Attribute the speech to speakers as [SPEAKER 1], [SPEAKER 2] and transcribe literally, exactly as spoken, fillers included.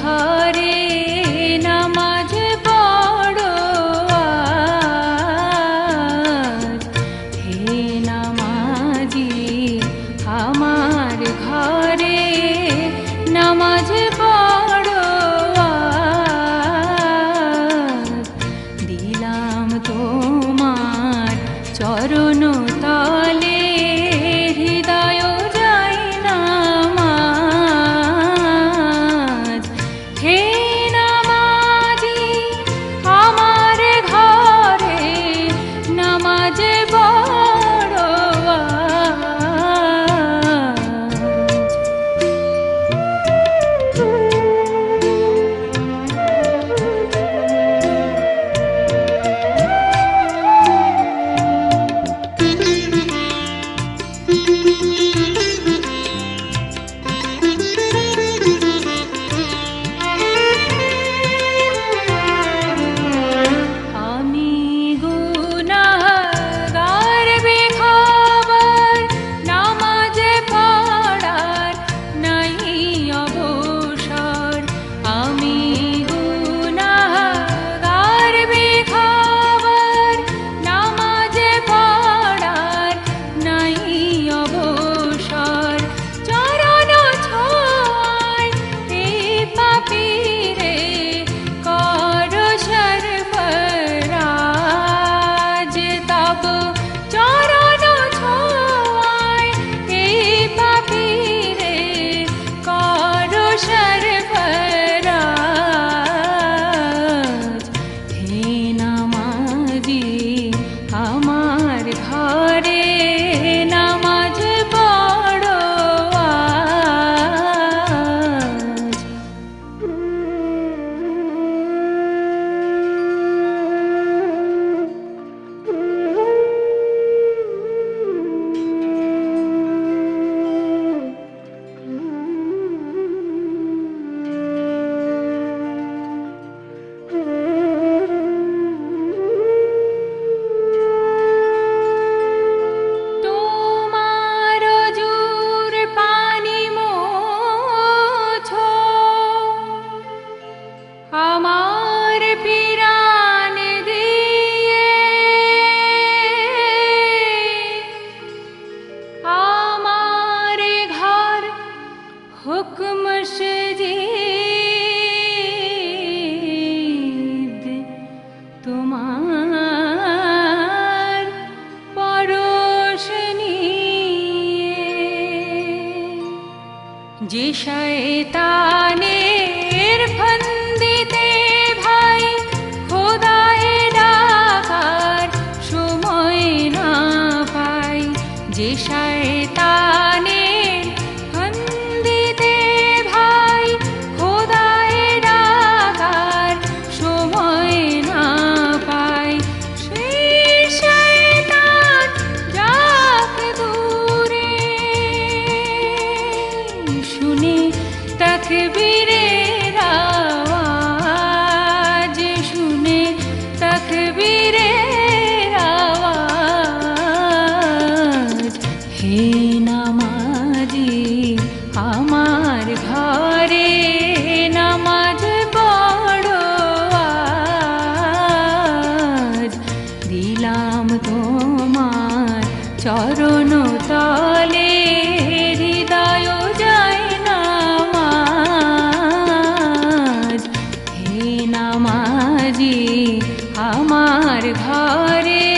[SPEAKER 1] ঘরে নামাজ পড়ো আজ। হে নামাজি আমার ঘরে নামাজ পড়ো আজ। দিলাম তোমার চরণ তলে হৃদয় যাই নামাজ। হে নামাজি আমার ঘরে নামাজ পড়ো আমার ঘরে নামাজ পড়ো আজ। আমার পিরান দিয়ে আমার ঘর হুকম সজিদ তোমার পরশ নিয়ে। যে শয়তানের ফন্দিতে ভাই খোদায় ডাকার সময় না পাই। যে শয়তানের ফন্দিতে ভাই খোদায় ডাকার সময় না পাই। সেই শয়তান যাক দূরে শুনে তাকবীরের আওয়াজ, শুনে তাকবীরের আওয়াজ। হে নামাজি আমার ঘরে নামাজ পড়ো আজ। দিলাম তোমার চরণ তলে হৃদয় যাই নামাজ। হে নামাজি আমার ঘরে